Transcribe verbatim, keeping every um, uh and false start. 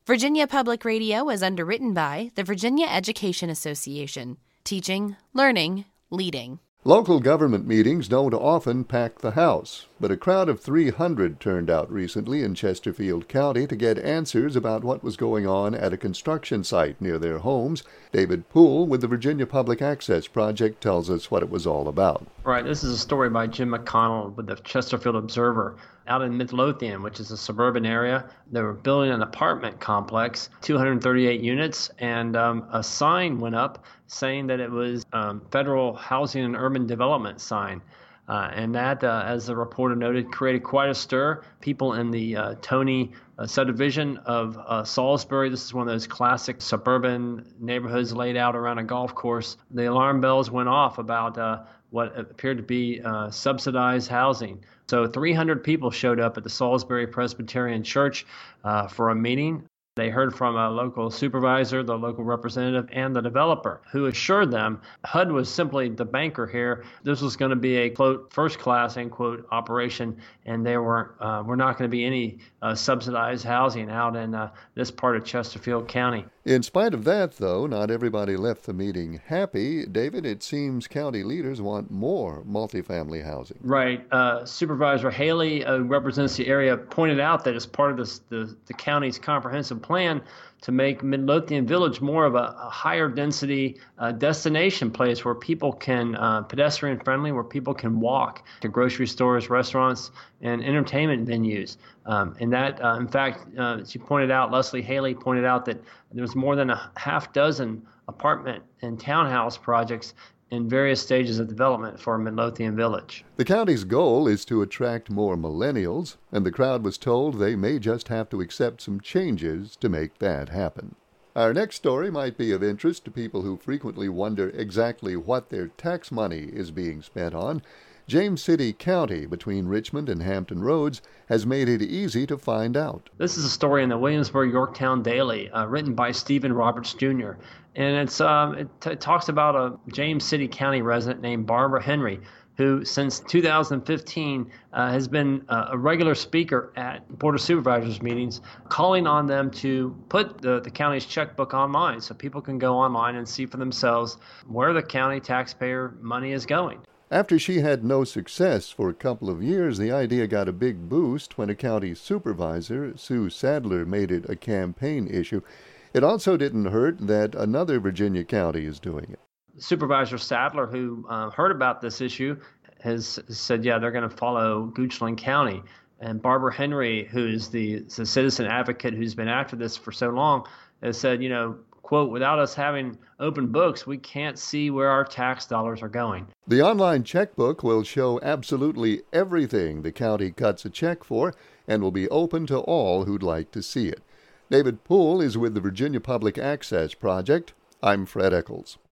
Virginia Public Radio is underwritten by the Virginia Education Association. Teaching, learning, leading. Local government meetings don't often pack the house, but a crowd of three hundred turned out recently in Chesterfield County to get answers about what was going on at a construction site near their homes. David Poole with the Virginia Public Access Project tells us what it was all about. Right, this is a story by Jim McConnell with the Chesterfield Observer. Out in Midlothian, which is a suburban area, they were building an apartment complex, two hundred thirty-eight units, and um, a sign went up saying that it was um, Federal Housing and Urban Development sign. Uh, and that, uh, as the reporter noted, created quite a stir. People in the uh, Tony uh, subdivision of uh, Salisbury, this is one of those classic suburban neighborhoods laid out around a golf course. The alarm bells went off about uh, what appeared to be uh, subsidized housing. So three hundred people showed up at the Salisbury Presbyterian Church uh, for a meeting. They heard from a local supervisor, the local representative, and the developer, who assured them H U D was simply the banker here. This was going to be a, quote, first-class, end quote, operation, and there were, uh, were not going to be any uh, subsidized housing out in uh, this part of Chesterfield County. In spite of that, though, not everybody left the meeting happy. David, it seems county leaders want more multifamily housing. Right. Uh, Supervisor Haley, uh, who represents the area, pointed out that as part of this, the, the county's comprehensive plan to make Midlothian Village more of a, a higher density uh, destination place where people can, uh, pedestrian friendly, where people can walk to grocery stores, restaurants, and entertainment venues. Um, and that, uh, in fact, uh, she pointed out, Leslie Haley pointed out that there's more than a half dozen apartment and townhouse projects in various stages of development for Midlothian Village. The county's goal is to attract more millennials, and the crowd was told they may just have to accept some changes to make that happen. Our next story might be of interest to people who frequently wonder exactly what their tax money is being spent on. James City County, between Richmond and Hampton Roads, has made it easy to find out. This is a story in the Williamsburg-Yorktown Daily, uh, written by Stephen Roberts Junior And it's um, it, t- it talks about a James City County resident named Barbara Henry, who since two thousand fifteen uh, has been uh, a regular speaker at Board of Supervisors meetings, calling on them to put the, the county's checkbook online so people can go online and see for themselves where the county taxpayer money is going. After she had no success for a couple of years, the idea got a big boost when a county supervisor, Sue Sadler, made it a campaign issue. It also didn't hurt that another Virginia county is doing it. Supervisor Sadler, who uh, heard about this issue, has said, yeah, they're going to follow Goochland County. And Barbara Henry, who is the, the citizen advocate who's been after this for so long, has said, you know, quote, without us having open books, we can't see where our tax dollars are going. The online checkbook will show absolutely everything the county cuts a check for and will be open to all who'd like to see it. David Poole is with the Virginia Public Access Project. I'm Fred Eccles.